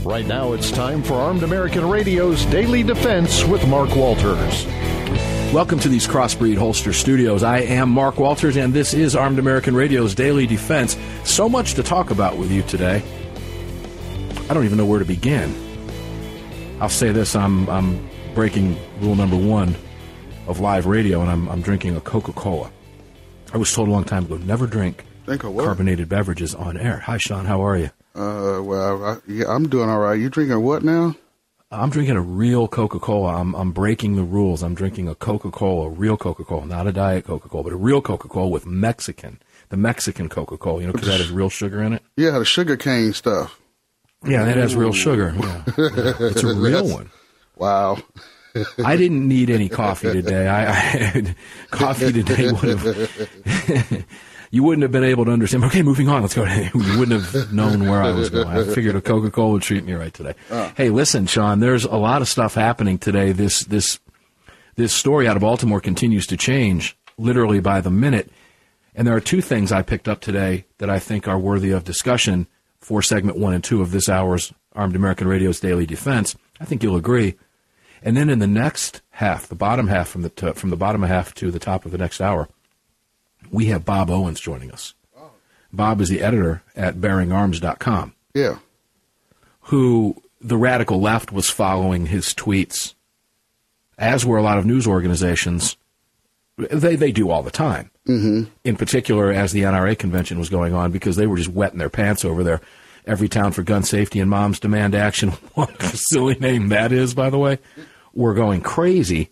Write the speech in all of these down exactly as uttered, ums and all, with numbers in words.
Right now it's time for Armed American Radio's Daily Defense with Mark Walters. Welcome to these Crossbreed Holster Studios. I am Mark Walters, and this is Armed American Radio's Daily Defense. So much to talk about with you today. I don't even know where to begin. I'll say this, I'm I'm breaking rule number one of live radio, and I'm I'm drinking a Coca-Cola. I was told a long time ago, never drink Think of what? carbonated beverages on air. Hi, Sean, how are you? Uh, well, I, yeah, I'm doing all right. You drinking what now? I'm drinking a real Coca-Cola. I'm I'm breaking the rules. I'm drinking a Coca-Cola, a real Coca-Cola, not a diet Coca-Cola, but a real Coca-Cola with Mexican, the Mexican Coca-Cola, you know, because that has real sugar in it. Yeah, the sugar cane stuff. Yeah, it has real sugar. Yeah. Yeah. It's a real one. Wow. I didn't need any coffee today. I, I had coffee today would have. You wouldn't have been able to understand. Okay, moving on. Let's go. You wouldn't have known where I was going. I figured a Coca-Cola would treat me right today. Oh. Hey, listen, Sean. There's a lot of stuff happening today. This this this story out of Baltimore continues to change literally by the minute. And there are two things I picked up today that I think are worthy of discussion for segment one and two of this hour's Armed American Radio's Daily Defense. I think you'll agree. And then in the next half, the bottom half from the t- from the bottom half to the top of the next hour, we have Bob Owens joining us. Oh. Bob is the editor at bearing arms dot com. Yeah. Who the radical left was following his tweets, as were a lot of news organizations. They they do all the time. Mm-hmm. In particular, as the N R A convention was going on, because they were just wetting their pants over there. Every Town for Gun Safety and Moms Demand Action. What a silly name that is, by the way. We're going crazy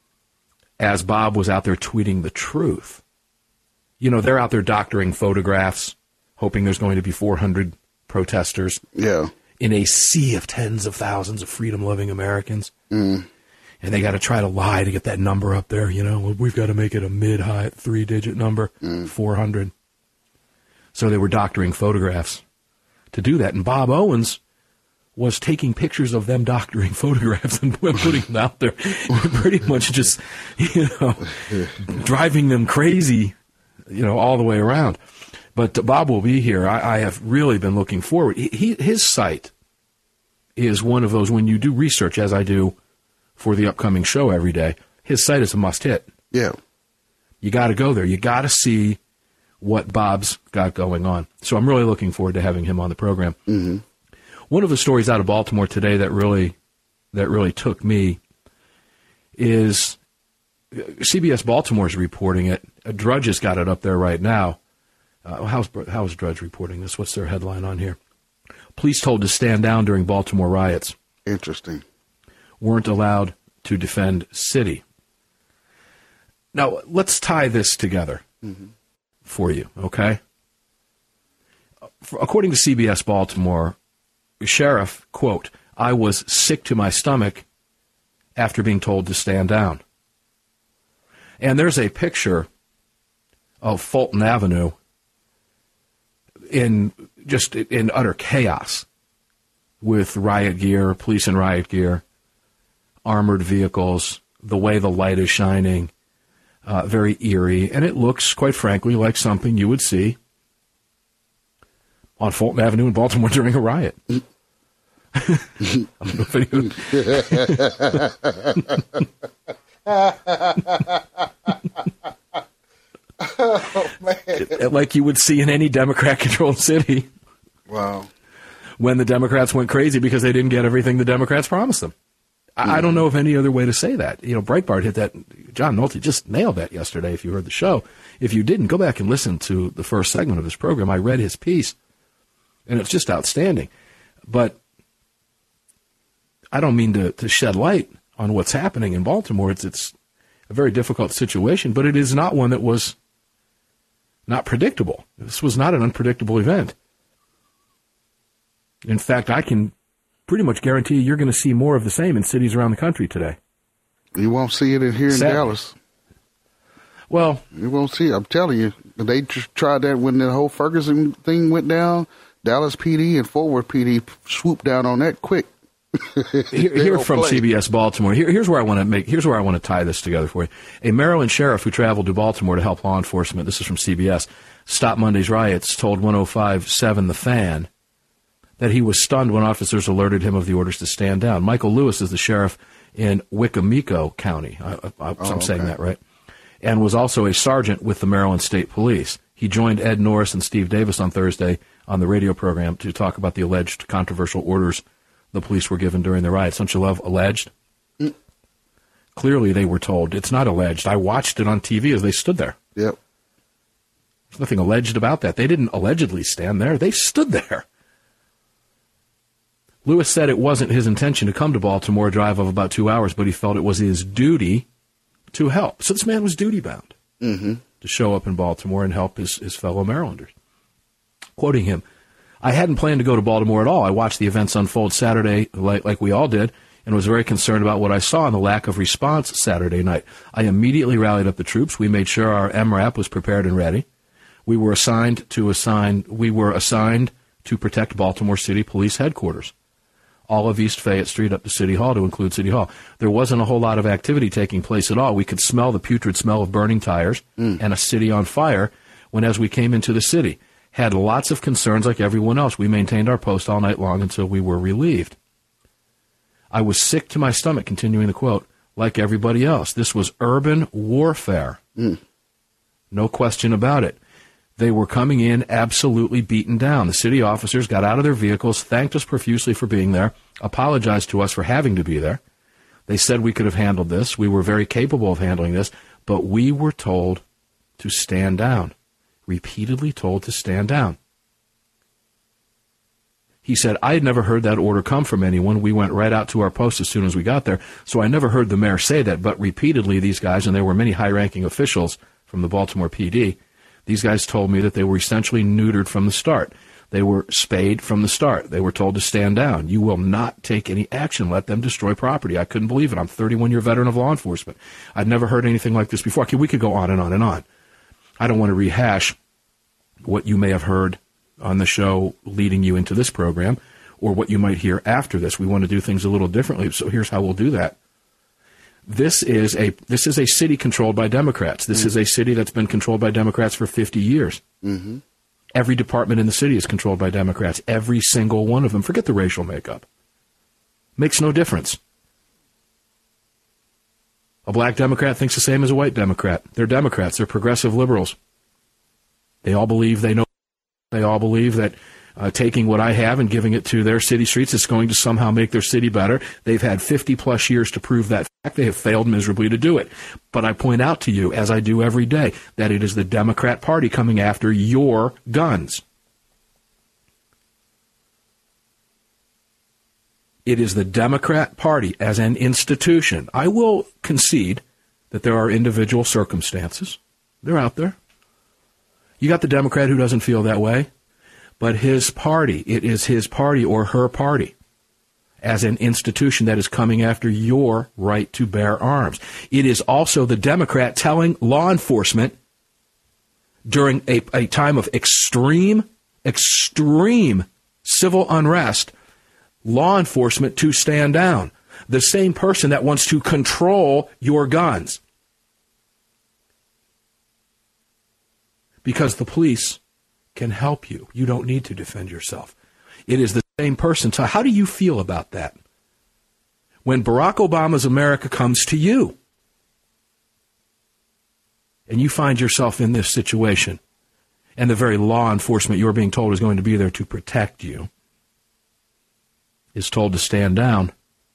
as Bob was out there tweeting the truth. You know, they're out there doctoring photographs, hoping there's going to be four hundred protesters. Yeah. In a sea of tens of thousands of freedom-loving Americans. Mm. And they got to try to lie to get that number up there. You know, we've got to make it a mid-high three-digit number, mm. four hundred. So they were doctoring photographs to do that. And Bob Owens was taking pictures of them doctoring photographs and putting them out there. Pretty much just, you know, driving them crazy, you know, all the way around. But uh, Bob will be here. I, I have really been looking forward. He, he, his site is one of those, when you do research, as I do for the upcoming show every day, his site is a must-hit. Yeah. You got to go there. You got to see what Bob's got going on. So I'm really looking forward to having him on the program. Mm-hmm. One of the stories out of Baltimore today that really that really took me is C B S Baltimore is reporting it. Drudge has got it up there right now. Uh, how's, how's Drudge reporting this? What's their headline on here? Police told to stand down during Baltimore riots. Interesting. Weren't allowed to defend city. Now, let's tie this together mm-hmm. for you, okay? According to C B S Baltimore, sheriff, quote, I was sick to my stomach after being told to stand down. And there's a picture of Fulton Avenue in just in utter chaos with riot gear, police in riot gear, armored vehicles, the way the light is shining, uh, very eerie. And it looks, quite frankly, like something you would see on Fulton Avenue in Baltimore during a riot. I don't know if anyone... Oh, man. Like you would see in any Democrat-controlled city. Wow. When the Democrats went crazy because they didn't get everything the Democrats promised them. I, mm. I don't know of any other way to say that. You know, Breitbart hit that. John Nolte just nailed that yesterday if you heard the show. If you didn't, go back and listen to the first segment of this program. I read his piece, and it's just outstanding. But I don't mean to, to shed light on what's happening in Baltimore. It's it's a very difficult situation, but it is not one that was not predictable. This was not an unpredictable event. In fact, I can pretty much guarantee you're going to see more of the same in cities around the country today. You won't see it in here in Sadly. Dallas. Well, you won't see it. I'm telling you. They just tried that when the whole Ferguson thing went down. Dallas P D and Fort Worth P D swooped down on that quick. Here, here from play. C B S Baltimore. Here, here's where I want to make. Here's where I want to tie this together for you. A Maryland sheriff who traveled to Baltimore to help law enforcement. This is from C B S. Stop Monday's riots. Told one oh five point seven The Fan that he was stunned when officers alerted him of the orders to stand down. Michael Lewis is the sheriff in Wicomico County. I, I, I'm oh, saying okay. that right. And was also a sergeant with the Maryland State Police. He joined Ed Norris and Steve Davis on Thursday on the radio program to talk about the alleged controversial orders the police were given during the riots. Don't you love alleged? Mm. Clearly they were told. It's not alleged. I watched it on T V as they stood there. Yep. There's nothing alleged about that. They didn't allegedly stand there. They stood there. Lewis said it wasn't his intention to come to Baltimore, a drive of about two hours, but he felt it was his duty to help. So this man was duty-bound mm-hmm. to show up in Baltimore and help his, his fellow Marylanders. Quoting him, I hadn't planned to go to Baltimore at all. I watched the events unfold Saturday like, like we all did and was very concerned about what I saw and the lack of response Saturday night. I immediately rallied up the troops. We made sure our M RAP was prepared and ready. We were assigned to assign, we were assigned to protect Baltimore City Police Headquarters. All of East Fayette Street up to City Hall to include City Hall. There wasn't a whole lot of activity taking place at all. We could smell the putrid smell of burning tires mm. and a city on fire when as we came into the city. Had lots of concerns like everyone else. We maintained our post all night long until we were relieved. I was sick to my stomach, continuing the quote, like everybody else. This was urban warfare. Mm. No question about it. They were coming in absolutely beaten down. The city officers got out of their vehicles, thanked us profusely for being there, apologized to us for having to be there. They said we could have handled this. We were very capable of handling this, but we were told to stand down, repeatedly told to stand down. He said, I had never heard that order come from anyone. We went right out to our post as soon as we got there, so I never heard the mayor say that, but repeatedly these guys, and there were many high-ranking officials from the Baltimore P D, these guys told me that they were essentially neutered from the start. They were spayed from the start. They were told to stand down. You will not take any action. Let them destroy property. I couldn't believe it. I'm a thirty-one-year veteran of law enforcement. I'd never heard anything like this before. Okay, we could go on and on and on. I don't want to rehash what you may have heard on the show leading you into this program or what you might hear after this. We want to do things a little differently, so here's how we'll do that. This is a this is a city controlled by Democrats. This mm-hmm. is a city that's been controlled by Democrats for fifty years. Mm-hmm. Every department in the city is controlled by Democrats. Every single one of them. Forget the racial makeup. Makes no difference. A black Democrat thinks the same as a white Democrat. They're Democrats. They're progressive liberals. They all believe they know. They all believe that uh, taking what I have and giving it to their city streets is going to somehow make their city better. They've had fifty-plus years to prove that fact. They have failed miserably to do it. But I point out to you, as I do every day, that it is the Democrat Party coming after your guns. It is the Democrat Party as an institution. I will concede that there are individual circumstances. They're out there. You got the Democrat who doesn't feel that way, but his party, it is his party or her party as an institution that is coming after your right to bear arms. It is also the Democrat telling law enforcement during a, a time of extreme, extreme civil unrest, law enforcement to stand down. The same person that wants to control your guns. Because the police can help you. You don't need to defend yourself. It is the same person. So how do you feel about that? When Barack Obama's America comes to you and you find yourself in this situation and the very law enforcement you're being told is going to be there to protect you is told to stand down,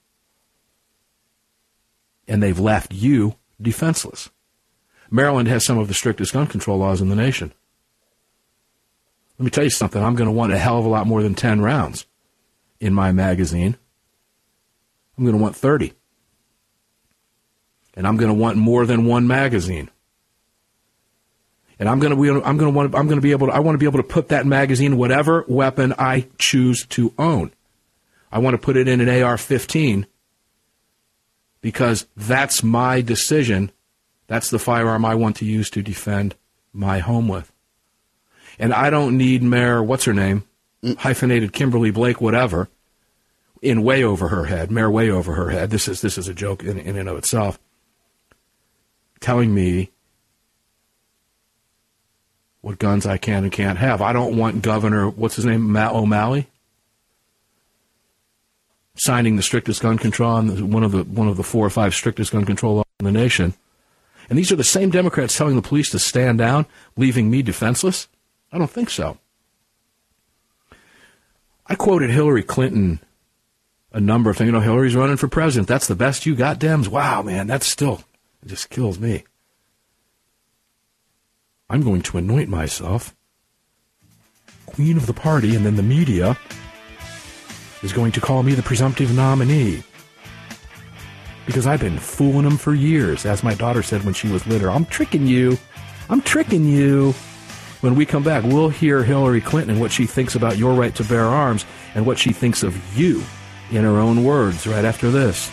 and they've left you defenseless. Maryland has some of the strictest gun control laws in the nation. Let me tell you something. I'm going to want a hell of a lot more than ten rounds in my magazine. I'm going to want thirty. And I'm going to want more than one magazine. And I'm going to be, I'm going to want, I'm going to be able to, I want to be able to put that magazine, whatever weapon I choose to own. I want to put it in an A R fifteen because that's my decision. That's the firearm I want to use to defend my home with. And I don't need Mayor, what's her name, hyphenated Kimberly Blake, whatever, in way over her head, Mayor way over her head. This is this is a joke in, in and of itself. Telling me what guns I can and can't have. I don't want Governor, what's his name, Matt O'Malley? signing the strictest gun control, one of the one of the four or five strictest gun control laws in the nation. And these are the same Democrats telling the police to stand down, leaving me defenseless? I don't think so. I quoted Hillary Clinton a number of things. You know, Hillary's running for president. That's the best you got, Dems? Wow, man, that's still, it just kills me. I'm going to anoint myself queen of the party, and then the media is going to call me the presumptive nominee. Because I've been fooling them for years, as my daughter said when she was little. I'm tricking you. I'm tricking you. When we come back, we'll hear Hillary Clinton and what she thinks about your right to bear arms and what she thinks of you in her own words right after this.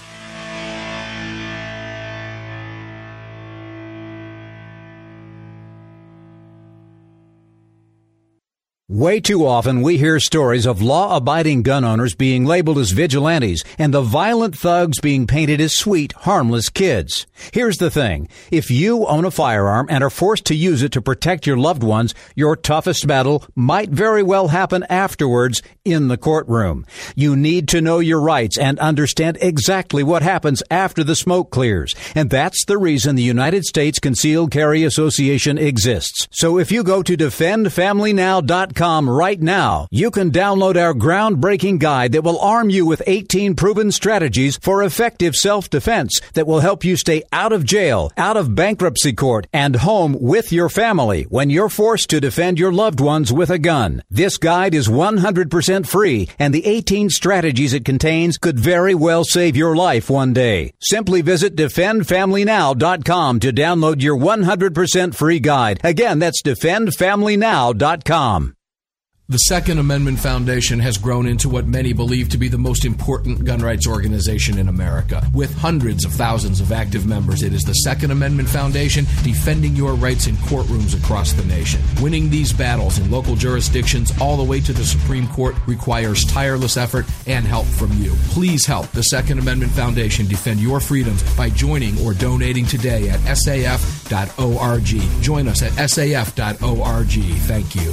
Way too often we hear stories of law-abiding gun owners being labeled as vigilantes and the violent thugs being painted as sweet, harmless kids. Here's the thing. If you own a firearm and are forced to use it to protect your loved ones, your toughest battle might very well happen afterwards in the courtroom. You need to know your rights and understand exactly what happens after the smoke clears. And that's the reason the United States Concealed Carry Association exists. So if you go to defend family now dot com right now, you can download our groundbreaking guide that will arm you with eighteen proven strategies for effective self-defense that will help you stay out of jail, out of bankruptcy court, and home with your family when you're forced to defend your loved ones with a gun. This guide is one hundred percent free, and the eighteen strategies it contains could very well save your life one day. Simply visit defend family now dot com to download your one hundred percent free guide. Again, that's defend family now dot com. The Second Amendment Foundation has grown into what many believe to be the most important gun rights organization in America. With hundreds of thousands of active members, it is the Second Amendment Foundation defending your rights in courtrooms across the nation. Winning these battles in local jurisdictions all the way to the Supreme Court requires tireless effort and help from you. Please help the Second Amendment Foundation defend your freedoms by joining or donating today at S A F dot org. Join us at S A F dot org. Thank you.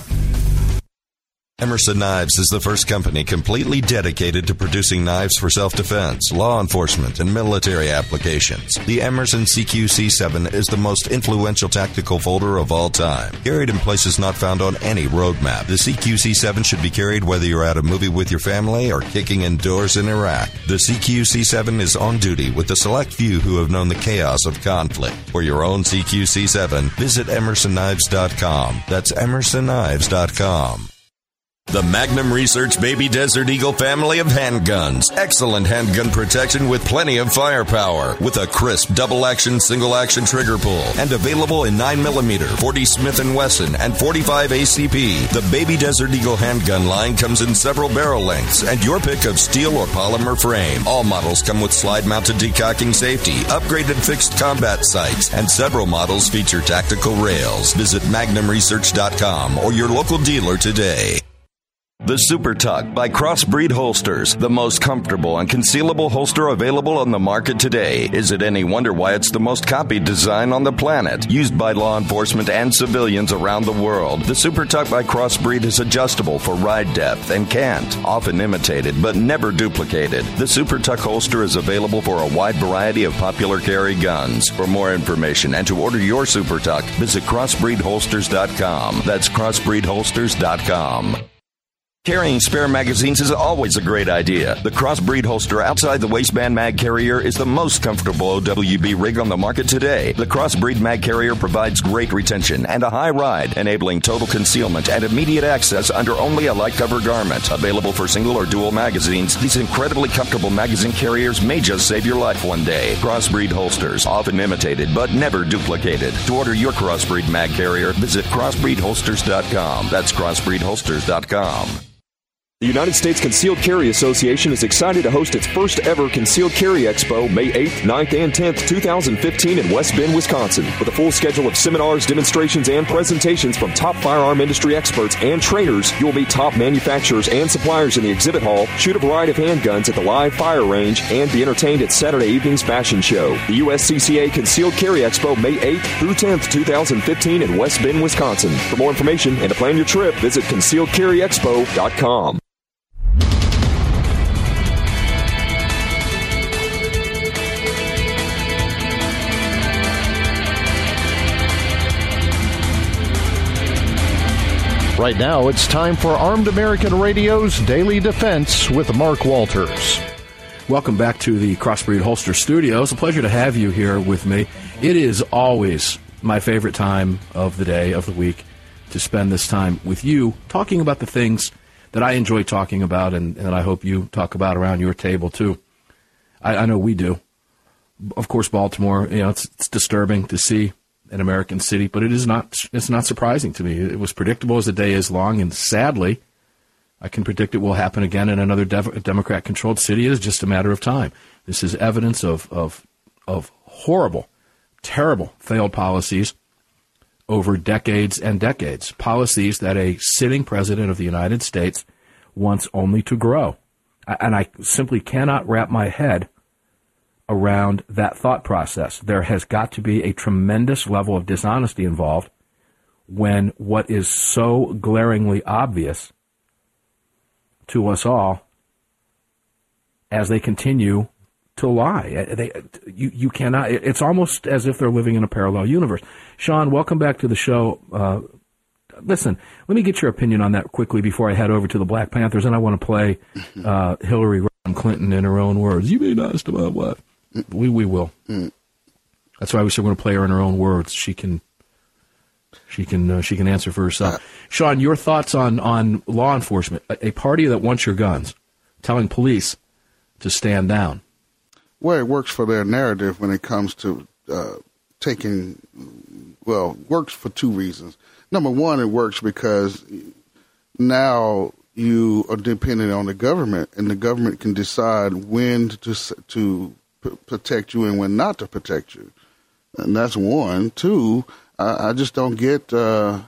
Emerson Knives is the first company completely dedicated to producing knives for self-defense, law enforcement, and military applications. The Emerson C Q C seven is the most influential tactical folder of all time. Carried in places not found on any roadmap, the C Q C seven should be carried whether you're at a movie with your family or kicking indoors in Iraq. The C Q C seven is on duty with the select few who have known the chaos of conflict. For your own C Q C seven, visit emerson knives dot com. That's emerson knives dot com. The Magnum Research Baby Desert Eagle family of handguns. Excellent handgun protection with plenty of firepower. With a crisp double-action, single-action trigger pull. And available in nine millimeter, forty Smith and Wesson, and forty-five A C P. The Baby Desert Eagle handgun line comes in several barrel lengths and your pick of steel or polymer frame. All models come with slide-mounted decocking safety, upgraded fixed combat sights, and several models feature tactical rails. Visit magnum research dot com or your local dealer today. The Super Tuck by Crossbreed Holsters, the most comfortable and concealable holster available on the market today. Is it any wonder why it's the most copied design on the planet? Used by law enforcement and civilians around the world, the Super Tuck by Crossbreed is adjustable for ride depth and cant, often imitated but never duplicated. The Super Tuck holster is available for a wide variety of popular carry guns. For more information and to order your Super Tuck, visit crossbreed holsters dot com. That's crossbreed holsters dot com. Carrying spare magazines is always a great idea. The Crossbreed holster outside the waistband mag carrier is the most comfortable O W B rig on the market today. The Crossbreed mag carrier provides great retention and a high ride, enabling total concealment and immediate access under only a light cover garment. Available for single or dual magazines, these incredibly comfortable magazine carriers may just save your life one day. Crossbreed holsters, often imitated but never duplicated. To order your Crossbreed mag carrier, visit crossbreed holsters dot com. That's crossbreed holsters dot com. The United States Concealed Carry Association is excited to host its first ever Concealed Carry Expo May eighth, ninth, and tenth, twenty fifteen in West Bend, Wisconsin. With a full schedule of seminars, demonstrations, and presentations from top firearm industry experts and trainers, you will meet top manufacturers and suppliers in the exhibit hall, shoot a variety of handguns at the live fire range, and be entertained at Saturday evening's fashion show. The U S C C A Concealed Carry Expo May eighth through tenth, twenty fifteen in West Bend, Wisconsin. For more information and to plan your trip, visit concealed carry expo dot com. Right now, it's time for Armed American Radio's Daily Defense with Mark Walters. Welcome back to the Crossbreed Holster Studios. A pleasure to have you here with me. It is always my favorite time of the day, of the week, to spend this time with you talking about the things that I enjoy talking about and, and I hope you talk about around your table, too. I, I know we do. Of course, Baltimore, you know, it's, it's disturbing to see an American city, but it is not, it's not surprising to me. It was predictable as the day is long, and sadly, I can predict it will happen again in another de- Democrat-controlled city. It is just a matter of time. This is evidence of, of, of horrible, terrible failed policies over decades and decades, policies that a sitting president of the United States wants only to grow. And I simply cannot wrap my head around that thought process. There has got to be a tremendous level of dishonesty involved when what is so glaringly obvious to us all as they continue to lie. They, you, you cannot, it's almost as if they're living in a parallel universe. Sean, welcome back to the show. Uh, listen, let me get your opinion on that quickly before I head over to the Black Panthers, and I want to play uh, Hillary Clinton in her own words. You be nice to my wife. We we will. Mm. That's why we said we're going to play her in her own words. She can, she can, uh, she can answer for herself. Uh, Sean, your thoughts on, on law enforcement? A, a party that wants your guns, telling police to stand down. Well, it works for their narrative when it comes to uh, taking. Well, works for two reasons. Number one, it works because now you are dependent on the government, and the government can decide when to to. protect you and when not to protect you. And that's one. Two, I, I just don't get, uh,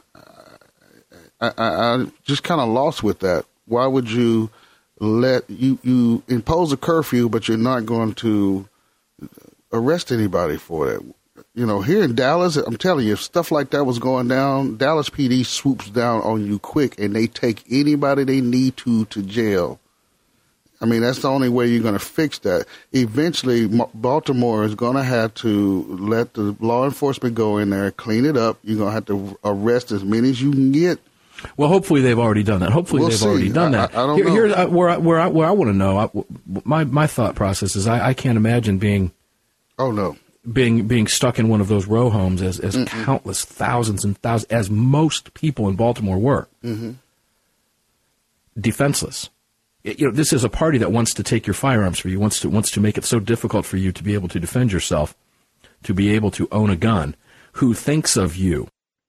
I, I, I just kind of lost with that. Why would you let, you, you impose a curfew, but you're not going to arrest anybody for it? You know, here in Dallas, I'm telling you, if stuff like that was going down, Dallas P D swoops down on you quick and they take anybody they need to to jail. I mean, that's the only way you're going to fix that. Eventually, Baltimore is going to have to let the law enforcement go in there, clean it up. You're going to have to arrest as many as you can get. Well, hopefully they've already done that. Hopefully we'll they've see. already done that. I, I don't Here, know. Here's uh, where I, where I, where I want to know. I, my my thought process is I, I can't imagine being. Oh no. Being being stuck in one of those row homes as as Mm-mm. countless thousands and thousands, as most people in Baltimore were, mm-hmm. defenseless. You know, this is a party that wants to take your firearms for you, wants to wants to make it so difficult for you to be able to defend yourself, to be able to own a gun, who thinks of you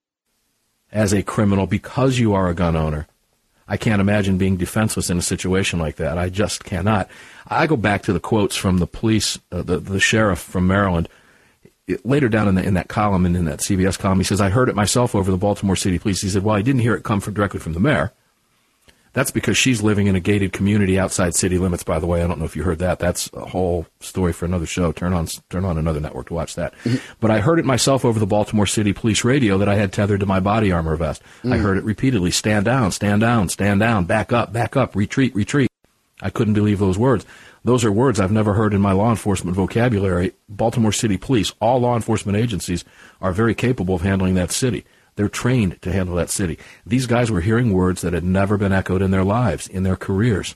as a criminal because you are a gun owner. I can't imagine being defenseless in a situation like that. I just cannot. I go back to the quotes from the police, uh, the, the sheriff from Maryland. It, later down in, the, in that column, and in that C B S column, he says, I heard it myself over the Baltimore City Police. He said, well, I didn't hear it come from, directly from the mayor. That's because she's living in a gated community outside city limits, by the way. I don't know if you heard that. That's a whole story for another show. Turn on turn on another network to watch that. Mm-hmm. But I heard it myself over the Baltimore City Police radio that I had tethered to my body armor vest. Mm-hmm. I heard it repeatedly. Stand down, stand down, stand down, back up, back up, retreat, retreat. I couldn't believe those words. Those are words I've never heard in my law enforcement vocabulary. Baltimore City Police, all law enforcement agencies, are very capable of handling that city. They're trained to handle that city. These guys were hearing words that had never been echoed in their lives, in their careers.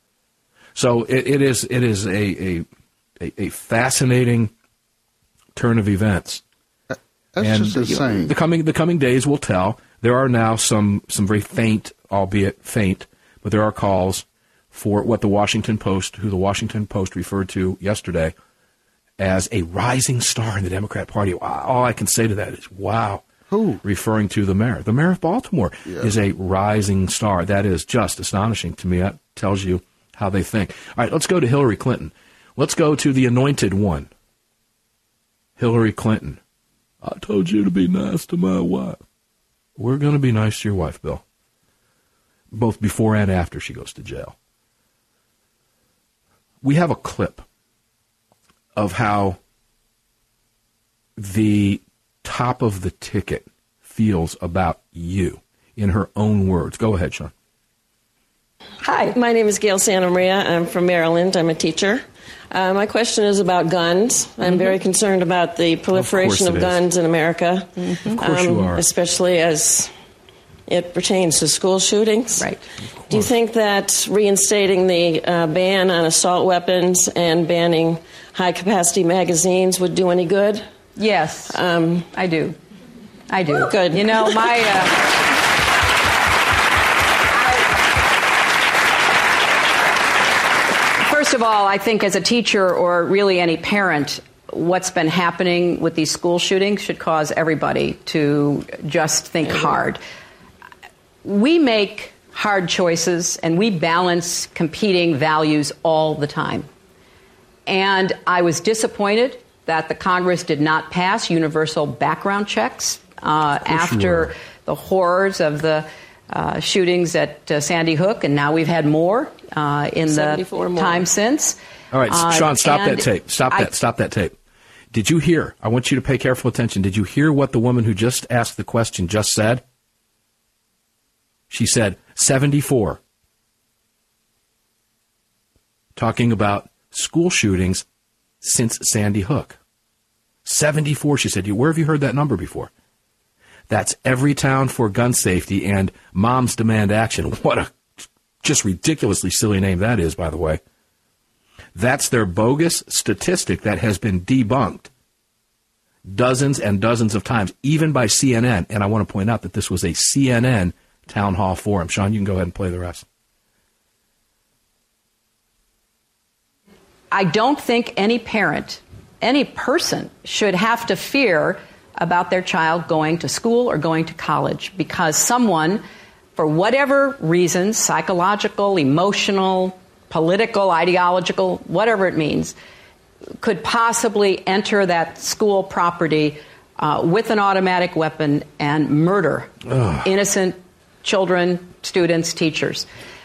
So it, it is it is a, a a fascinating turn of events. That's and, just insane. You know, the coming the coming days will tell. There are now some some very faint, albeit faint, but there are calls for what the Washington Post, who the Washington Post referred to yesterday as a rising star in the Democrat Party. All I can say to that is, wow. Who? Referring to the mayor. The mayor of Baltimore yeah. is a rising star. That is just astonishing to me. That tells you how they think. All right, let's go to Hillary Clinton. Let's go to the anointed one, Hillary Clinton. I told you to be nice to my wife. We're going to be nice to your wife, Bill, both before and after she goes to jail. We have a clip of how the top of the ticket feels about you in her own words. Go ahead, Sean. Hi, my name is Gail Santa Maria. I'm from Maryland. I'm a teacher. Uh, my question is about guns. I'm mm-hmm. very concerned about the proliferation of, of guns in America. Mm-hmm. Of course um, you are. Especially as It pertains to school shootings. Right. Do you think that reinstating the uh, ban on assault weapons and banning high-capacity magazines would do any good? Yes, Um, I do. I do. Good. You know, my... Uh, First of all, I think as a teacher or really any parent, what's been happening with these school shootings should cause everybody to just think hard. We make hard choices and we balance competing values all the time. And I was disappointed that the Congress did not pass universal background checks uh, after the horrors of the uh, shootings at uh, Sandy Hook, and now we've had more uh, in the more. time since. All right, Uh, Sean, stop that and tape. Stop I- that. Stop that tape. Did you hear? I want you to pay careful attention. Did you hear what the woman who just asked the question just said? She said seventy-four. Talking about school shootings since Sandy Hook. seventy-four, she said. Where have you heard that number before? That's Everytown for Gun Safety and Moms Demand Action. What a just ridiculously silly name that is, by the way. That's their bogus statistic that has been debunked dozens and dozens of times, even by C N N. And I want to point out that this was a C N N town hall forum. Sean, you can go ahead and play the rest. I don't think any parent, any person should have to fear about their child going to school or going to college because someone, for whatever reasons, psychological, emotional, political, ideological, whatever it means, could possibly enter that school property uh, with an automatic weapon and murder Ugh. innocent children, students, teachers.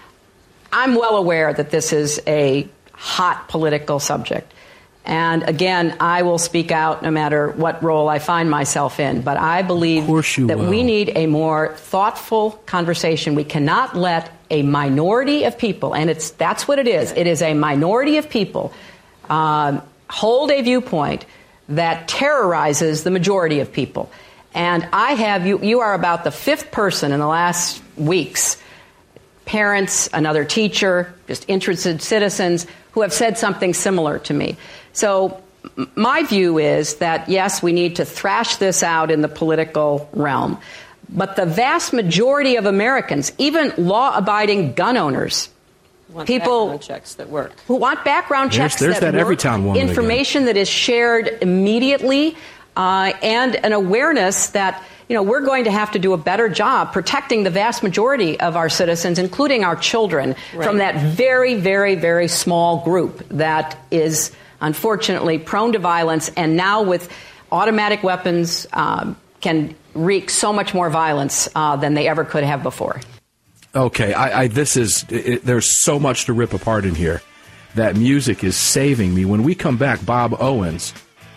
I'm well aware that this is a hot political subject. And again, I will speak out no matter what role I find myself in. But I believe that will. we need a more thoughtful conversation. We cannot let a minority of people, and it's that's what it is. It is a minority of people um, hold a viewpoint that terrorizes the majority of people. And I have you. You are about the fifth person in the last weeks, parents, another teacher, just interested citizens who have said something similar to me. So my view is that, yes, we need to thrash this out in the political realm. But the vast majority of Americans, even law-abiding gun owners, want people background checks that work. who want background There's- checks there's that, that work, Everytown woman information that is shared immediately, uh, and an awareness that, you know, we're going to have to do a better job protecting the vast majority of our citizens, including our children, Right. from that very, very, very small group that is unfortunately prone to violence, and now with automatic weapons um, can wreak so much more violence uh, than they ever could have before. Okay, I, I this is it, there's so much to rip apart in here. That music is saving me. When we come back, Bob Owens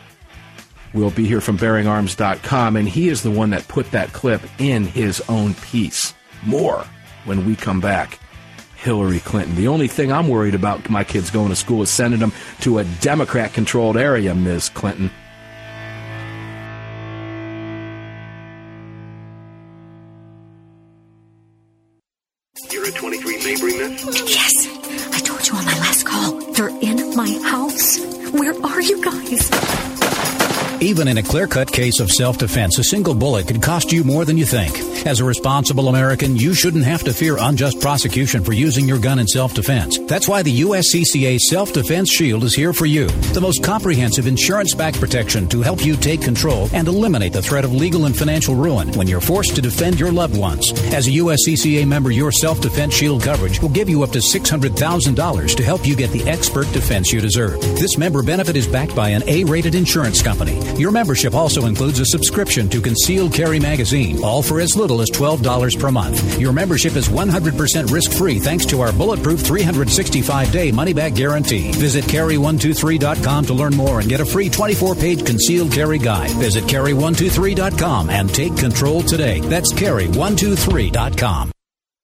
will be here from bearing arms dot com, and he is the one that put that clip in his own piece. More when we come back. Hillary Clinton. The only thing I'm worried about my kids going to school is sending them to a Democrat-controlled area, Miz Clinton. You're at twenty-three Mabry, miss? Yes, I told you on my last call. They're in my house. Where are you guys? Even in a clear-cut case of self-defense, a single bullet could cost you more than you think. As a responsible American, you shouldn't have to fear unjust prosecution for using your gun in self-defense. That's why the U S C C A Self-Defense Shield is here for you. The most comprehensive insurance-backed protection to help you take control and eliminate the threat of legal and financial ruin when you're forced to defend your loved ones. As a U S C C A member, your Self-Defense Shield coverage will give you up to six hundred thousand dollars to help you get the expert defense you deserve. This member benefit is backed by an A-rated insurance company. Your membership also includes a subscription to Concealed Carry Magazine, all for as little as twelve dollars per month. Your membership is one hundred percent risk-free thanks to our bulletproof three hundred sixty-five day money-back guarantee. Visit carry one two three dot com to learn more and get a free twenty-four page concealed carry guide. Visit carry one two three dot com and take control today. That's carry one two three dot com.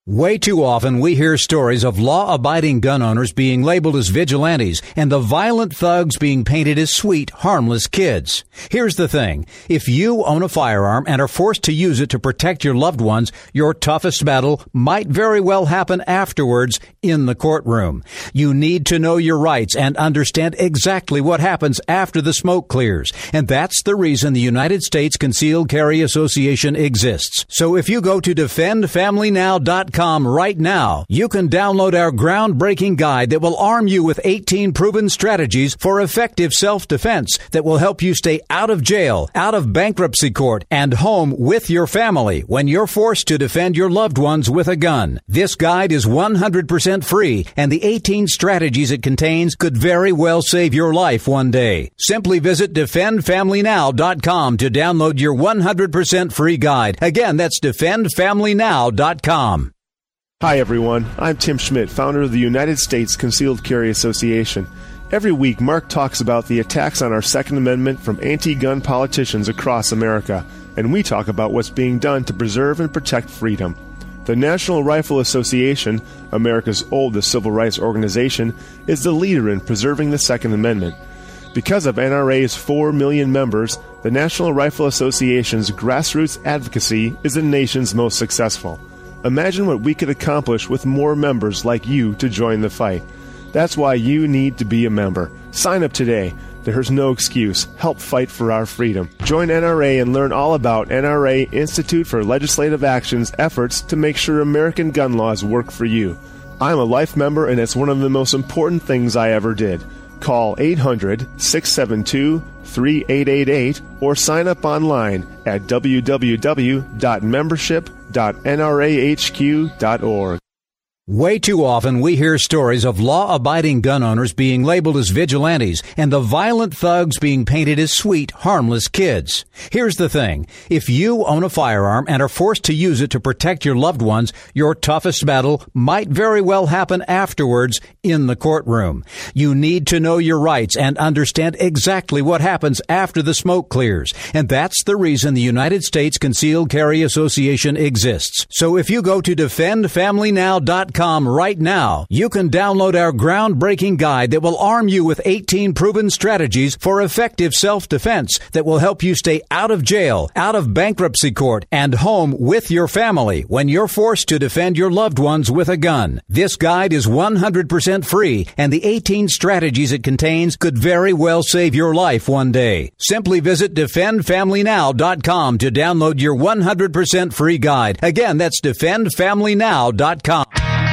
Way too often we hear stories of law-abiding gun owners being labeled as vigilantes and the violent thugs being painted as sweet, harmless kids. Here's the thing. If you own a firearm and are forced to use it to protect your loved ones, your toughest battle might very well happen afterwards in the courtroom. You need to know your rights and understand exactly what happens after the smoke clears. And that's the reason the United States Concealed Carry Association exists. So if you go to defend family now dot com right now, you can download our groundbreaking guide that will arm you with eighteen proven strategies for effective self-defense that will help you stay out of jail, out of bankruptcy court, and home with your family when you're forced to defend your loved ones with a gun. This guide is one hundred percent free, and the eighteen strategies it contains could very well save your life one day. Simply visit defend family now dot com to download your one hundred percent free guide. Again, that's defend family now dot com. Hi everyone, I'm Tim Schmidt, founder of the United States Concealed Carry Association. Every week, Mark talks about the attacks on our Second Amendment from anti-gun politicians across America, and we talk about what's being done to preserve and protect freedom. The National Rifle Association, America's oldest civil rights organization, is the leader in preserving the Second Amendment. Because of N R A's four million members, the National Rifle Association's grassroots advocacy is the nation's most successful. Imagine what we could accomplish with more members like you to join the fight. That's why you need to be a member. Sign up today. There's no excuse. Help fight for our freedom. Join N R A and learn all about N R A Institute for Legislative Action's efforts to make sure American gun laws work for you. I'm a life member, and it's one of the most important things I ever did. Call eight hundred, six seven two, three eight eight eight or sign up online at w w w dot membership dot n r a h q dot org. Way too often we hear stories of law-abiding gun owners being labeled as vigilantes and the violent thugs being painted as sweet, harmless kids. Here's the thing. If you own a firearm and are forced to use it to protect your loved ones, your toughest battle might very well happen afterwards in the courtroom. You need to know your rights and understand exactly what happens after the smoke clears. And that's the reason the United States Concealed Carry Association exists. So if you go to defend family now dot com right now, you can download our groundbreaking guide that will arm you with eighteen proven strategies for effective self-defense that will help you stay out of jail, out of bankruptcy court, and home with your family when you're forced to defend your loved ones with a gun. This guide is one hundred percent free, and the eighteen strategies it contains could very well save your life one day. Simply visit defend family now dot com to download your one hundred percent free guide. Again, that's defend family now dot com.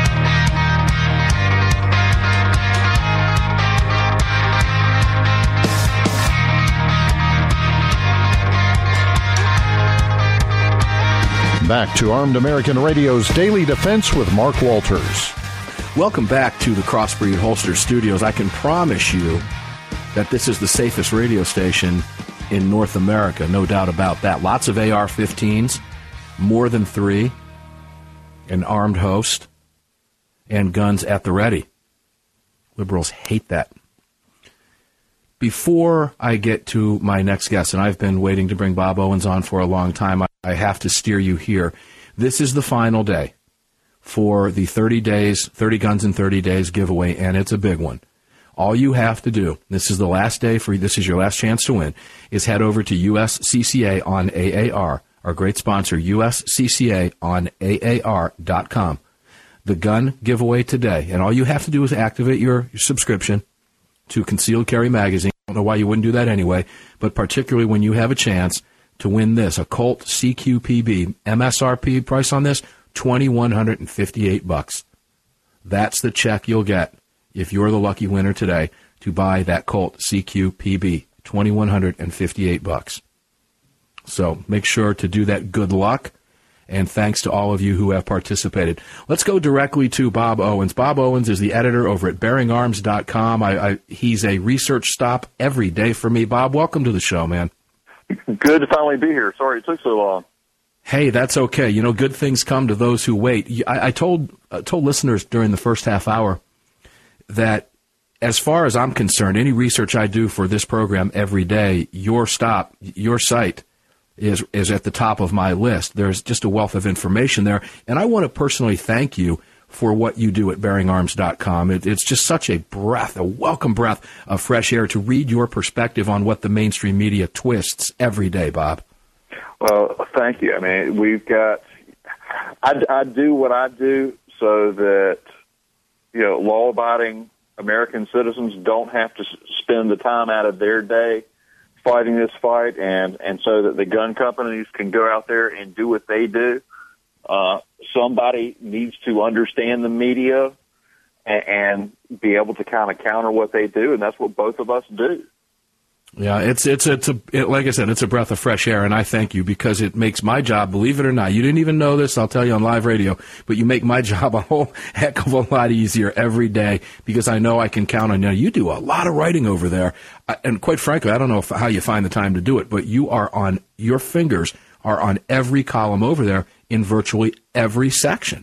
Back to Armed American Radio's Daily Defense with Mark Walters. Welcome back to the Crossbreed Holster Studios. I can promise you that this is the safest radio station in North America, no doubt about that. Lots of A R fifteens, more than three, an armed host, and guns at the ready. Liberals hate that. Before I get to my next guest, and I've been waiting to bring Bob Owens on for a long time, I have to steer you here. This is the final day for the thirty days, thirty Guns in thirty Days giveaway, and it's a big one. All you have to do, this is the last day for you, this is your last chance to win, is head over to U S C C A on A A R, our great sponsor, U S C C A on A A R dot com. The gun giveaway today, and all you have to do is activate your, your subscription to Concealed Carry Magazine. I don't know why you wouldn't do that anyway, but particularly when you have a chance to win this, a Colt C Q P B. M S R P price on this, two thousand one hundred fifty-eight bucks. That's the check you'll get if you're the lucky winner today to buy that Colt C Q P B, two thousand one hundred fifty-eight bucks. So make sure to do that. Good luck, and thanks to all of you who have participated. Let's go directly to Bob Owens. Bob Owens is the editor over at bearing arms dot com. I, I, he's a research stop every day for me. Bob, welcome to the show, man. Good to finally be here. Sorry it took so long. Hey, that's okay. You know, good things come to those who wait. I, I told uh, told listeners during the first half hour that as far as I'm concerned, any research I do for this program every day, your stop, your site, is is at the top of my list. There's just a wealth of information there, and I want to personally thank you for what you do at bearing arms dot com. It, it's just such a breath, a welcome breath of fresh air to read your perspective on what the mainstream media twists every day, Bob. Well, thank you. I mean, we've got, I, I do what I do so that, you know, law-abiding American citizens don't have to spend the time out of their day fighting this fight, and, and so that the gun companies can go out there and do what they do. Uh, somebody needs to understand the media and, and be able to kind of counter what they do, and that's what both of us do. Yeah, it's it's it's a it, like I said, it's a breath of fresh air, and I thank you because it makes my job, believe it or not, you didn't even know this, I'll tell you on live radio, but you make my job a whole heck of a lot easier every day because I know I can count on you. You do a lot of writing over there, and quite frankly, I don't know if, how you find the time to do it, but you are on, your fingers are on every column over there in virtually every section.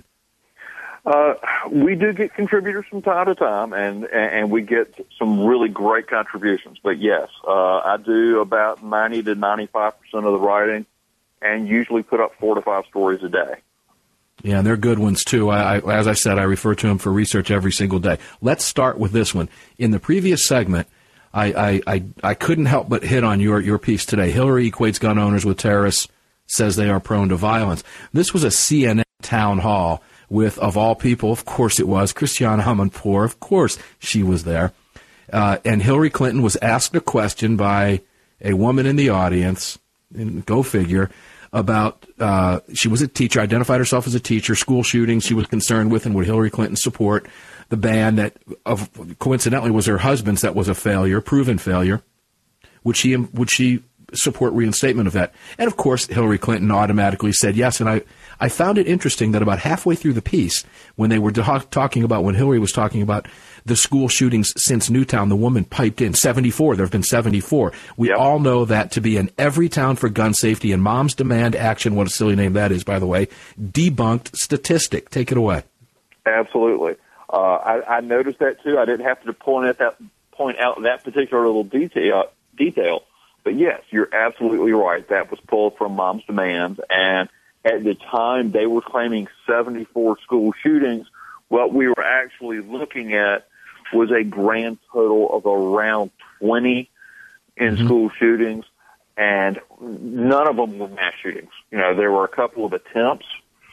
Uh, we do get contributors from time to time, and, and we get some really great contributions. But yes, uh, I do about ninety to ninety-five percent of the writing and usually put up four to five stories a day. Yeah, and they're good ones, too. I, I, as I said, I refer to them for research every single day. Let's start with this one. In the previous segment, I, I, I, I couldn't help but hit on your, your piece today. Hillary equates gun owners with terrorists, says they are prone to violence. This was a C N N town hall with, of all people, of course it was, Christiane Amanpour, of course she was there. Uh, and Hillary Clinton was asked a question by a woman in the audience, and go figure, about, uh, she was a teacher, identified herself as a teacher, school shootings she was concerned with, and would Hillary Clinton support the ban that, of, coincidentally, was her husband's that was a failure, proven failure. Would she, would she support reinstatement of that? And, of course, Hillary Clinton automatically said yes, and I, I found it interesting that about halfway through the piece, when they were talk, talking about, when Hillary was talking about the school shootings since Newtown, the woman piped in, seventy-four, there have been seventy-four. We yep. all know that to be an every town for gun safety and Moms Demand Action, what a silly name that is, by the way, debunked statistic. Take it away. Absolutely. Uh, I, I noticed that, too. I didn't have to point, at that, point out that particular little detail, detail. But, yes, you're absolutely right. That was pulled from Moms Demand, and at the time, they were claiming seventy-four school shootings. What we were actually looking at was a grand total of around twenty in mm-hmm. school shootings, and none of them were mass shootings. You know, there were a couple of attempts,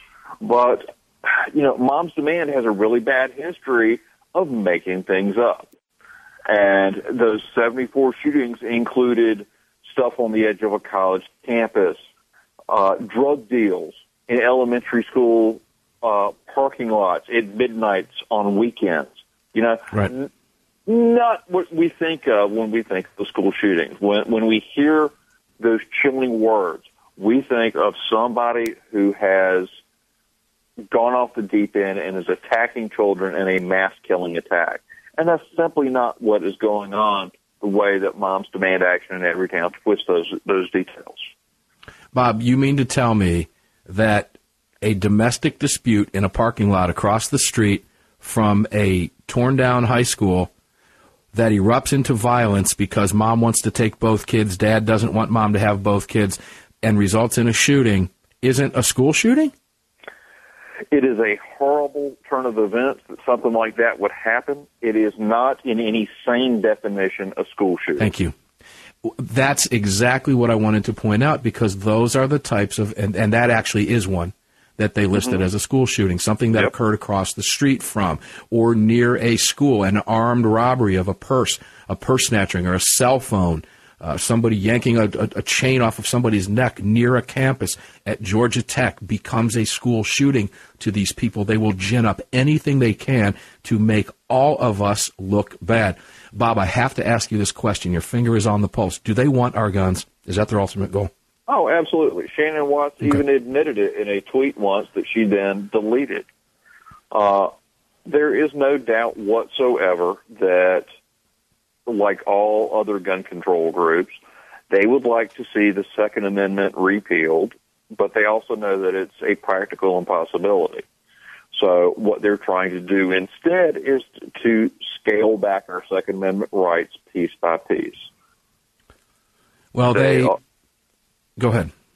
but, you know, Moms Demand has a really bad history of making things up. And those seventy-four shootings included stuff on the edge of a college campus, Uh, drug deals in elementary school uh, parking lots at midnights on weekends. You know, right. n- not what we think of when we think of the school shootings. When when we hear those chilling words, we think of somebody who has gone off the deep end and is attacking children in a mass killing attack. And that's simply not what is going on the way that Moms Demand Action in every town twists those those details. Bob, you mean to tell me that a domestic dispute in a parking lot across the street from a torn-down high school that erupts into violence because mom wants to take both kids, dad doesn't want mom to have both kids, and results in a shooting isn't a school shooting? It is a horrible turn of events that something like that would happen. It is not in any sane definition a school shooting. Thank you. That's exactly what I wanted to point out, because those are the types of, and, and that actually is one that they listed mm-hmm. as a school shooting, something that yep. occurred across the street from or near a school, an armed robbery of a purse, a purse snatching or a cell phone, uh, somebody yanking a, a, a chain off of somebody's neck near a campus at Georgia Tech becomes a school shooting to these people. They will gin up anything they can to make all of us look bad. Bob, I have to ask you this question. Your finger is on the pulse. Do they want our guns? Is that their ultimate goal? Oh, absolutely. Shannon Watts okay. even admitted it in a tweet once that she then deleted. Uh, there is no doubt whatsoever that, like all other gun control groups, they would like to see the Second Amendment repealed, but they also know that it's a practical impossibility. So what they're trying to do instead is to scale back our Second Amendment rights piece by piece. Well, they... they uh, go ahead.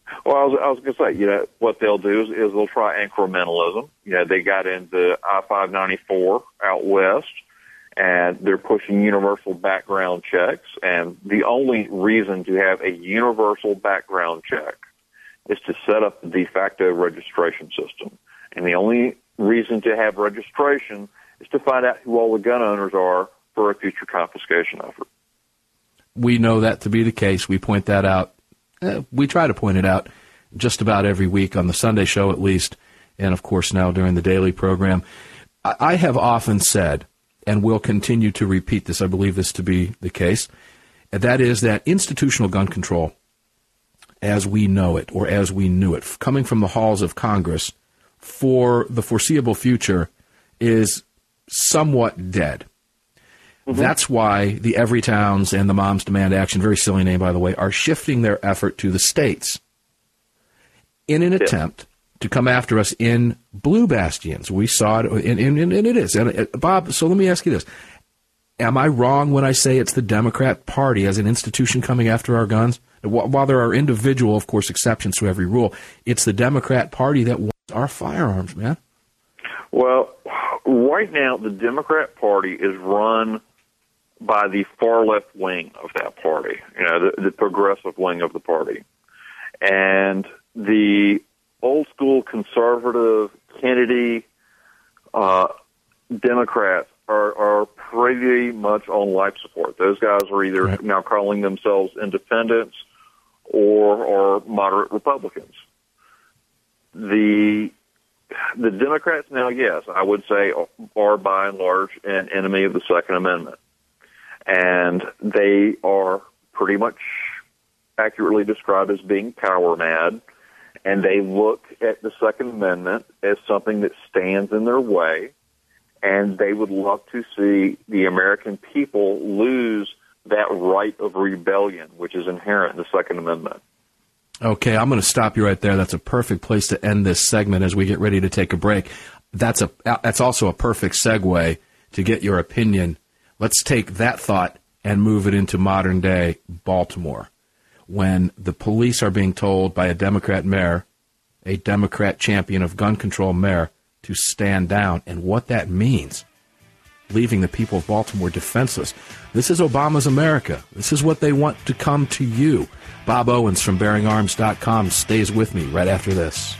Well, I was, I was going to say, you know, what they'll do is, is they'll try incrementalism. You know, they got into I five ninety-four out west, and they're pushing universal background checks. And the only reason to have a universal background check is to set up the de facto registration system. And the only reason to have registration is to find out who all the gun owners are for a future confiscation effort. We know that to be the case. We point that out. Uh, we try to point it out just about every week on the Sunday show at least, and of course now during the daily program. I, I have often said, and will continue to repeat this, I believe this to be the case, and that is that institutional gun control, as we know it, or as we knew it, coming from the halls of Congress for the foreseeable future, is somewhat dead. Mm-hmm. That's why the Everytowns and the Moms Demand Action, very silly name by the way, are shifting their effort to the states in an yeah. attempt to come after us in blue bastions. We saw it, and, and, and it is. And, uh, Bob, so let me ask you this. Am I wrong when I say it's the Democrat Party as an institution coming after our guns? While there are individual, of course, exceptions to every rule, it's the Democrat Party that wants our firearms, man. Well, right now, the Democrat Party is run by the far left wing of that party, you know, the, the progressive wing of the party. And the old school conservative Kennedy uh, Democrats are, are pretty much on life support. Those guys are either right. now calling themselves independents or, or moderate Republicans. The the Democrats now, yes, I would say, are by and large an enemy of the Second Amendment. And they are pretty much accurately described as being power mad, and they look at the Second Amendment as something that stands in their way, and they would love to see the American people lose that right of rebellion, which is inherent in the Second Amendment. Okay, I'm going to stop you right there. That's a perfect place to end this segment as we get ready to take a break. That's a that's also a perfect segue to get your opinion. Let's take that thought and move it into modern-day Baltimore, when the police are being told by a Democrat mayor, a Democrat champion of gun control mayor, to stand down, and what that means, leaving the people of Baltimore defenseless. This is Obama's America. This is what they want to come to you. Bob Owens from Bearing Arms dot com stays with me right after this.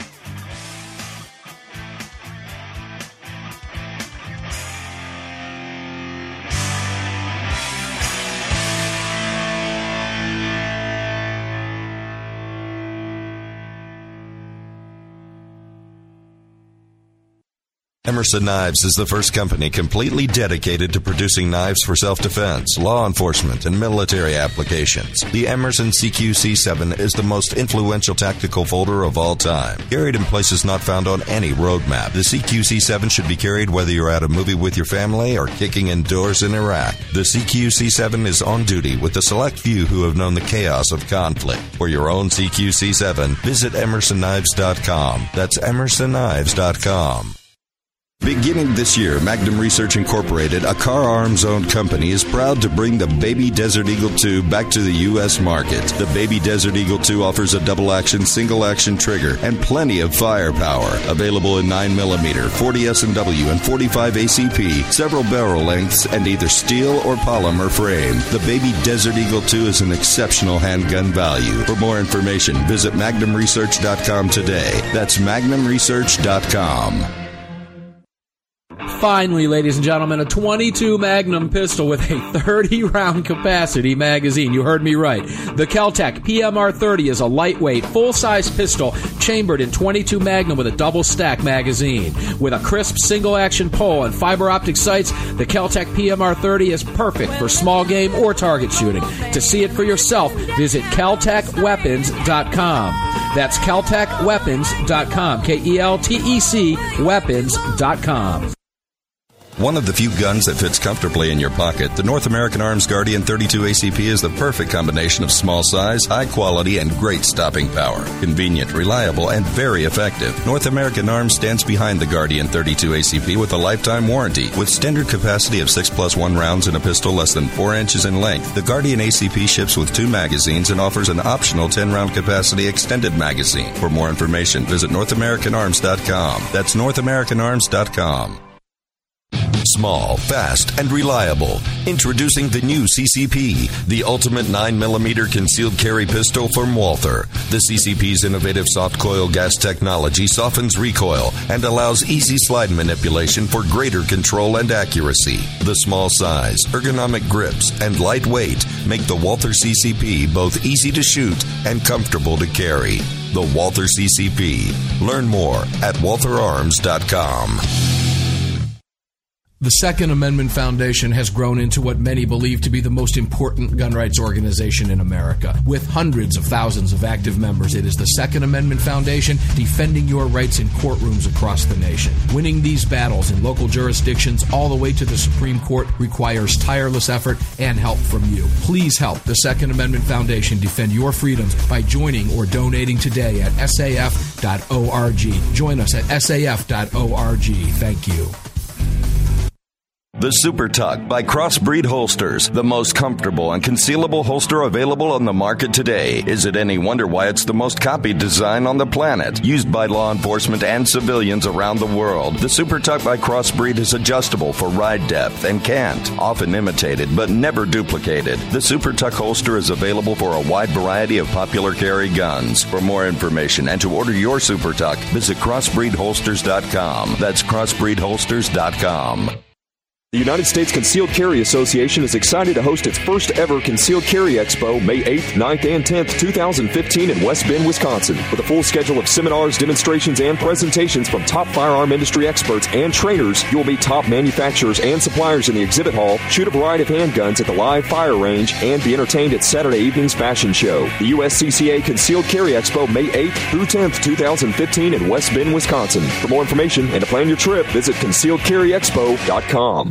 Emerson Knives is the first company completely dedicated to producing knives for self-defense, law enforcement, and military applications. The Emerson C Q C seven is the most influential tactical folder of all time. Carried in places not found on any road map, the C Q C seven should be carried whether you're at a movie with your family or kicking indoors in Iraq. The C Q C seven is on duty with the select few who have known the chaos of conflict. For your own C Q C seven, visit Emerson Knives dot com. That's Emerson Knives dot com. Beginning this year, Magnum Research Incorporated, a car arms-owned company, is proud to bring the Baby Desert Eagle two back to the U S market. The Baby Desert Eagle two offers a double-action, single-action trigger and plenty of firepower. Available in nine millimeter, forty S and W, and forty-five A C P, several barrel lengths, and either steel or polymer frame. The Baby Desert Eagle two is an exceptional handgun value. For more information, visit Magnum Research dot com today. That's Magnum Research dot com. Finally, ladies and gentlemen, a twenty-two Magnum pistol with a thirty round capacity magazine. You heard me right. The Kel-Tec P M R thirty is a lightweight, full-size pistol chambered in twenty-two Magnum with a double-stack magazine. With a crisp single-action pole and fiber optic sights, the Kel-Tec P M R thirty is perfect for small game or target shooting. To see it for yourself, visit Kel Tec Weapons dot com. That's Kel Tec Weapons dot com. K E L T E C Weapons dot com. One of the few guns that fits comfortably in your pocket, the North American Arms Guardian thirty-two A C P is the perfect combination of small size, high quality, and great stopping power. Convenient, reliable, and very effective. North American Arms stands behind the Guardian thirty-two A C P with a lifetime warranty. With standard capacity of six plus one rounds in a pistol less than four inches in length, the Guardian A C P ships with two magazines and offers an optional ten round capacity extended magazine. For more information, visit north american arms dot com. That's north american arms dot com. Small, fast, and reliable. Introducing the new C C P, the ultimate nine millimeter concealed carry pistol from Walther. The C C P's innovative soft coil gas technology softens recoil and allows easy slide manipulation for greater control and accuracy. The small size, ergonomic grips, and light weight make the Walther C C P both easy to shoot and comfortable to carry. The Walther C C P. Learn more at walther arms dot com. The Second Amendment Foundation has grown into what many believe to be the most important gun rights organization in America. With hundreds of thousands of active members, it is the Second Amendment Foundation defending your rights in courtrooms across the nation. Winning these battles in local jurisdictions all the way to the Supreme Court requires tireless effort and help from you. Please help the Second Amendment Foundation defend your freedoms by joining or donating today at S A F dot org. Join us at S A F dot org. Thank you. The Super Tuck by Crossbreed Holsters, the most comfortable and concealable holster available on the market today. Is it any wonder why it's the most copied design on the planet? Used by law enforcement and civilians around the world, the Super Tuck by Crossbreed is adjustable for ride depth and cant, often imitated but never duplicated. The Super Tuck holster is available for a wide variety of popular carry guns. For more information and to order your Super Tuck, visit crossbreed holsters dot com. That's crossbreed holsters dot com. The United States Concealed Carry Association is excited to host its first ever Concealed Carry Expo May eighth, ninth, and tenth, twenty fifteen in West Bend, Wisconsin. With a full schedule of seminars, demonstrations, and presentations from top firearm industry experts and trainers, you will meet top manufacturers and suppliers in the exhibit hall, shoot a variety of handguns at the live fire range, and be entertained at Saturday evening's fashion show. The U S C C A Concealed Carry Expo May eighth through tenth, twenty fifteen in West Bend, Wisconsin. For more information and to plan your trip, visit concealed carry expo dot com.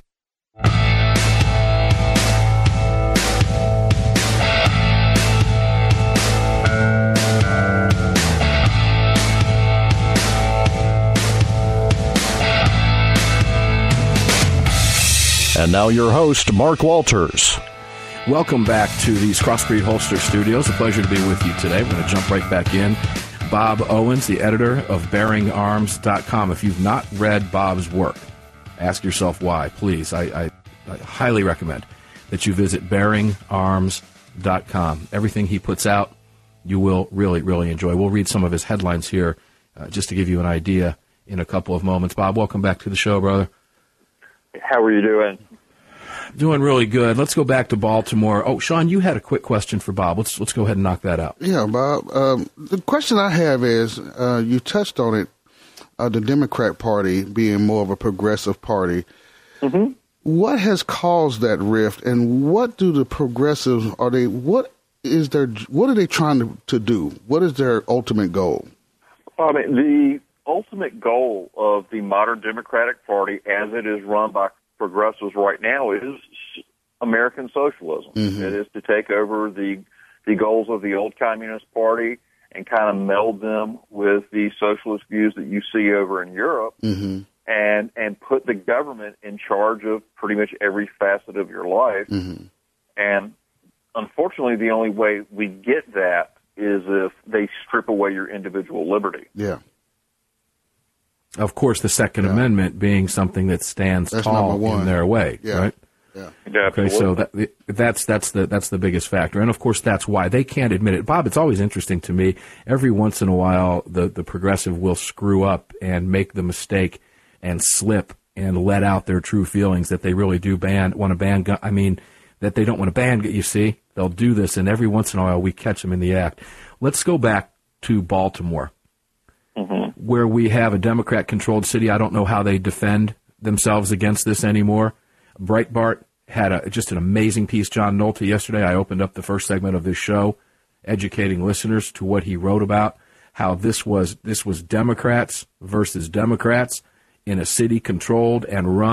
And now your host, Mark Walters. Welcome back to these Crossbreed Holster Studios. A pleasure to be with you today. We're going to jump right back in. Bob Owens, the editor of bearing arms dot com. If you've not read Bob's work, ask yourself why, please. I, I, I highly recommend that you visit bearing arms dot com. Everything he puts out, you will really, really enjoy. We'll read some of his headlines here uh, just to give you an idea in a couple of moments. Bob, welcome back to the show, brother. How are you doing? Doing really good. Let's go back to Baltimore. Oh, Sean, you had a quick question for Bob. Let's let's go ahead and knock that out. Yeah, Bob. Um, the question I have is, uh, you touched on it, uh, the Democrat Party being more of a progressive party. Mm-hmm. What has caused that rift, and what do the progressives, are they, what is their, what are they trying to, to do? What is their ultimate goal? I mean, the ultimate goal of the modern Democratic Party, as it is run by progressives right now, is American socialism. Mm-hmm. It is to take over the the goals of the old Communist Party and kind of meld them with the socialist views that you see over in Europe, mm-hmm. and and put the government in charge of pretty much every facet of your life. Mm-hmm. And unfortunately, the only way we get that is if they strip away your individual liberty. Yeah. Of course, the Second yeah. Amendment being something that stands that's tall in their way, yeah. right? Yeah. yeah okay, so that, that's that's the that's the biggest factor, and of course that's why they can't admit it. Bob, it's always interesting to me. Every once in a while, the the progressive will screw up and make the mistake and slip and let out their true feelings that they really do ban want to ban gun. I mean, that they don't want to ban. You see, they'll do this, and every once in a while we catch them in the act. Let's go back to Baltimore. Mm-hmm. Where we have a Democrat-controlled city. I don't know how they defend themselves against this anymore. Breitbart had a, just an amazing piece, John Nolte, yesterday. I opened up the first segment of this show, educating listeners to what he wrote about, how this was this was Democrats versus Democrats in a city controlled and run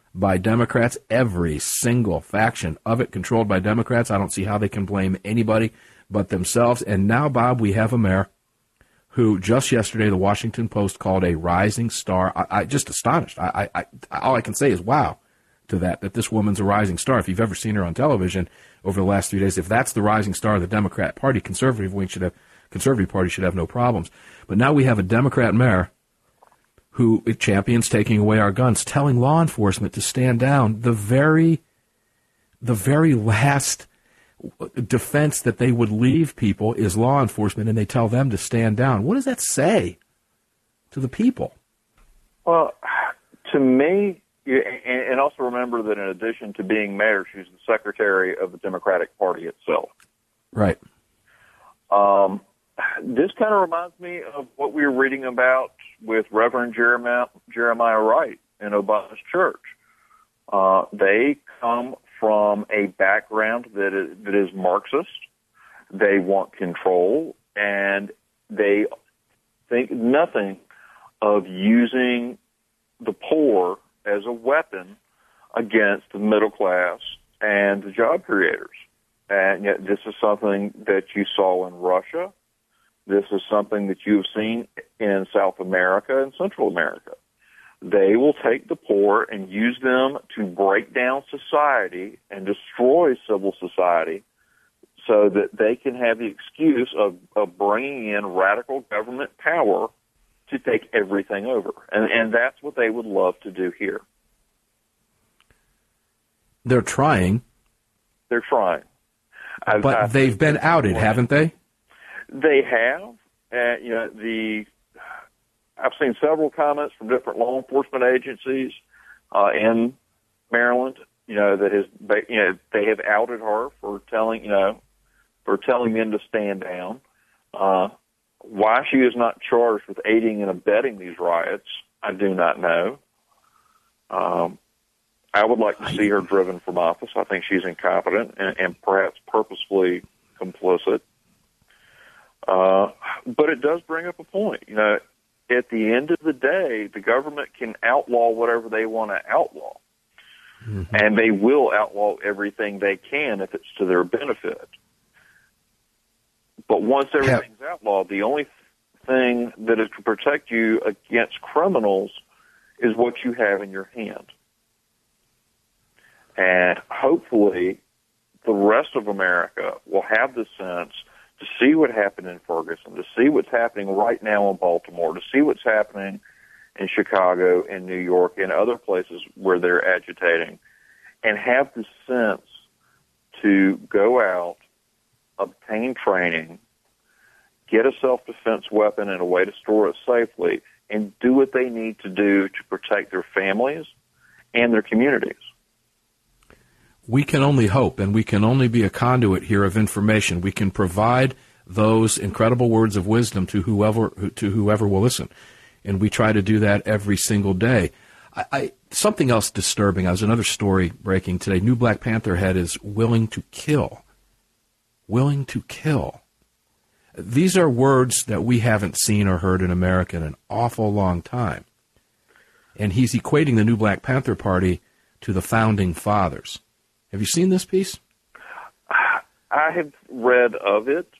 by Democrats, every single faction of it controlled by Democrats. I don't see how they can blame anybody but themselves. And now, Bob, we have a mayor who just yesterday the Washington Post called a rising star. I, I just astonished. I, I, I, all I can say is wow to that, that this woman's a rising star. If you've ever seen her on television over the last three days, if that's the rising star of the Democrat Party, conservative wing should have, conservative party should have no problems. But now we have a Democrat mayor who champions taking away our guns, telling law enforcement to stand down. The very, the very last defense that they would leave people is law enforcement, and they tell them to stand down. What does that say to the people? Well, to me, and also remember that in addition to being mayor, she's the secretary of the Democratic Party itself. Right. Um, this kind of reminds me of what we were reading about with Reverend Jeremiah, Jeremiah Wright in Obama's church. Uh, they come from a background that is, that is Marxist. They want control, and they think nothing of using the poor as a weapon against the middle class and the job creators. And yet this is something that you saw in Russia. This is something that you've seen in South America and Central America. They will take the poor and use them to break down society and destroy civil society so that they can have the excuse of, of bringing in radical government power to take everything over. And, and that's what they would love to do here. They're trying. They're trying. I, but I they've been outed, haven't they? They have. Uh, you know, the I've seen several comments from different law enforcement agencies uh, in Maryland. You know that has, you know, they have outed her for telling, you know, for telling men to stand down. Uh, why she is not charged with aiding and abetting these riots, I do not know. Um, I would like to see her driven from office. I think she's incompetent and, and perhaps purposefully complicit. Uh, but it does bring up a point. You know, at the end of the day, the government can outlaw whatever they want to outlaw. Mm-hmm. And they will outlaw everything they can if it's to their benefit. But once everything's outlawed, the only thing that is to protect you against criminals is what you have in your hand. And hopefully the rest of America will have the sense to see what happened in Ferguson, to see what's happening right now in Baltimore, to see what's happening in Chicago and New York and other places where they're agitating, and have the sense to go out, obtain training, get a self-defense weapon and a way to store it safely, and do what they need to do to protect their families and their communities. We can only hope, and we can only be a conduit here of information. We can provide those incredible words of wisdom to whoever to whoever will listen, and we try to do that every single day. I, I, something else disturbing. I was another story breaking today. New Black Panther head is willing to kill. Willing to kill. These are words that we haven't seen or heard in America in an awful long time. And he's equating the New Black Panther Party to the Founding Fathers. Have you seen this piece? I have read of it.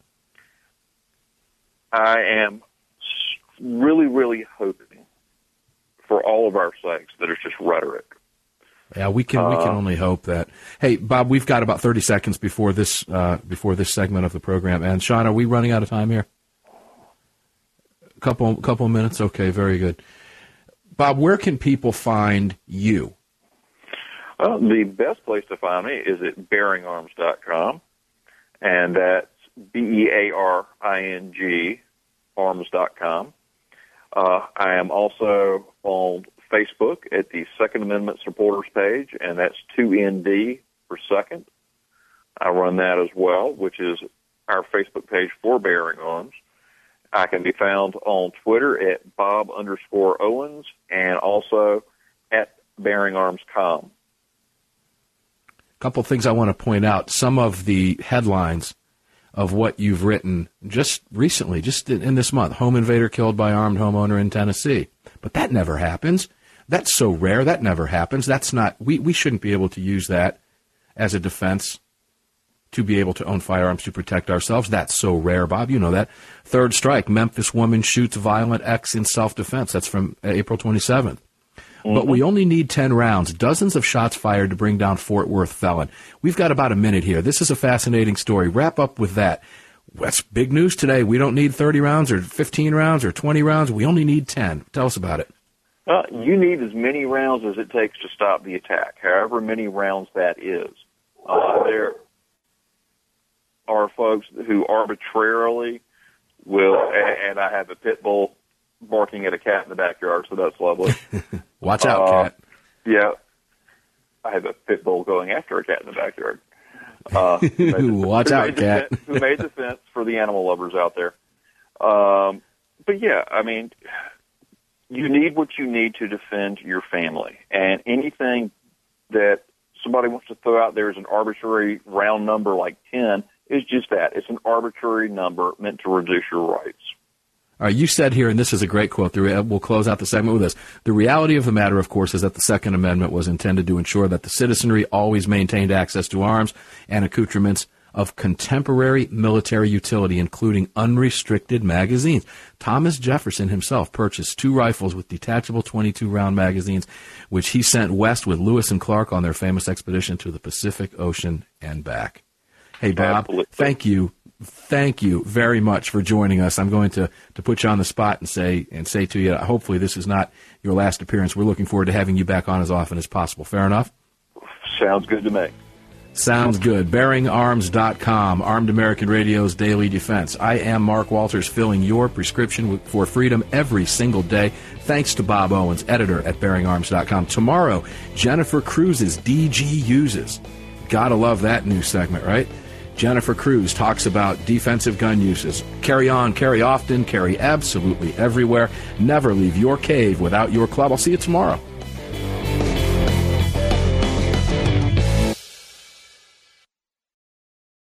I am really, really hoping, for all of our sakes, that it's just rhetoric. Yeah, we can. We can Uh, only hope that. Hey, Bob, we've got about thirty seconds before this uh, before this segment of the program. And Sean, are we running out of time here? A couple couple of minutes. Okay, very good. Bob, where can people find you? Well, the best place to find me is at bearing arms dot com, and that's B E A R I N G arms dot com. Uh, I am also on Facebook at the Second Amendment Supporters page, and that's two N D for second. I run that as well, which is our Facebook page for Bearing Arms. I can be found on Twitter at Bob underscore Owens and also at bearing arms dot com. A couple of things I want to point out. Some of the headlines of what you've written just recently, just in this month. Home invader killed by armed homeowner in Tennessee. But that never happens. That's so rare. That never happens. That's not, we, we shouldn't be able to use that as a defense to be able to own firearms to protect ourselves. That's so rare, Bob. You know that. Third strike, Memphis woman shoots violent ex in self-defense. That's from April twenty-seventh. Mm-hmm. But we only need ten rounds, dozens of shots fired to bring down Fort Worth felon. We've got about a minute here. This is a fascinating story. Wrap up with that. That's big news today. We don't need thirty rounds or fifteen rounds or twenty rounds. We only need ten. Tell us about it. Uh, you need as many rounds as it takes to stop the attack, however many rounds that is. Uh, there are folks who arbitrarily will, and I have a pit bull barking at a cat in the backyard, so that's lovely. Watch out, uh, cat. Yeah. I have a pit bull going after a cat in the backyard. Uh, Watch who out, made cat. Defense, who made the fence for the animal lovers out there. Um, but, yeah, I mean, you need what you need to defend your family. And anything that somebody wants to throw out there as an arbitrary round number like ten is just that. It's an arbitrary number meant to reduce your rights. All right, you said here, and this is a great quote, we'll close out the segment with this. The reality of the matter, of course, is that the Second Amendment was intended to ensure that the citizenry always maintained access to arms and accoutrements of contemporary military utility, including unrestricted magazines. Thomas Jefferson himself purchased two rifles with detachable twenty-two round magazines, which he sent west with Lewis and Clark on their famous expedition to the Pacific Ocean and back. Hey, Bob, Absolutely. thank you. Thank you very much for joining us. I'm going to, to put you on the spot and say and say to you, hopefully this is not your last appearance. We're looking forward to having you back on as often as possible. Fair enough? Sounds good to me. Sounds good. Bearing Arms dot com, Armed American Radio's Daily Defense. I am Mark Walters, filling your prescription for freedom every single day. Thanks to Bob Owens, editor at Bearing Arms dot com. Tomorrow, Jennifer Cruz's D G Uses. Gotta love that new segment, right? Jennifer Cruz talks about defensive gun uses. Carry on, carry often, carry absolutely everywhere. Never leave your cave without your club. I'll see you tomorrow.